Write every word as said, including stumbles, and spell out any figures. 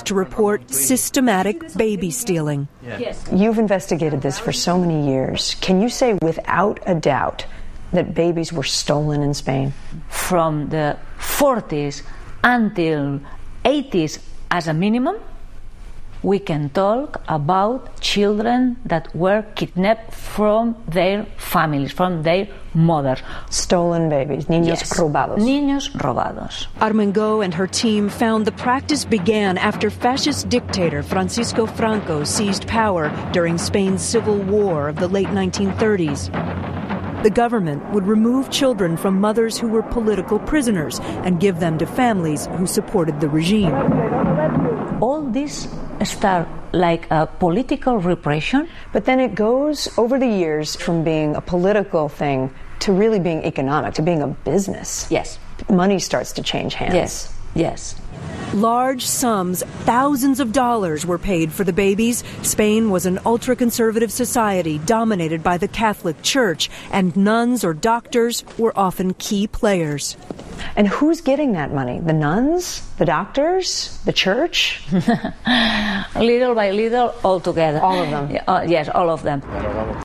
to report systematic baby stealing. Yes. You've investigated this for so many years. Can you say without a doubt that babies were stolen in Spain? From the forties until eighties as a minimum, we can talk about children that were kidnapped from their families, from their mothers. Stolen babies, niños yes. robados. Niños robados. Armengol and her team found the practice began after fascist dictator Francisco Franco seized power during Spain's civil war of the late nineteen thirties. The government would remove children from mothers who were political prisoners and give them to families who supported the regime. All this start like a political repression. But then it goes over the years from being a political thing to really being economic, to being a business. Yes. Money starts to change hands. Yes, yes. Large sums, thousands of dollars, were paid for the babies. Spain was an ultra-conservative society dominated by the Catholic Church, and nuns or doctors were often key players. And who's getting that money? The nuns? The doctors? The church? Little by little, all together. All of them? Uh, yes, all of them.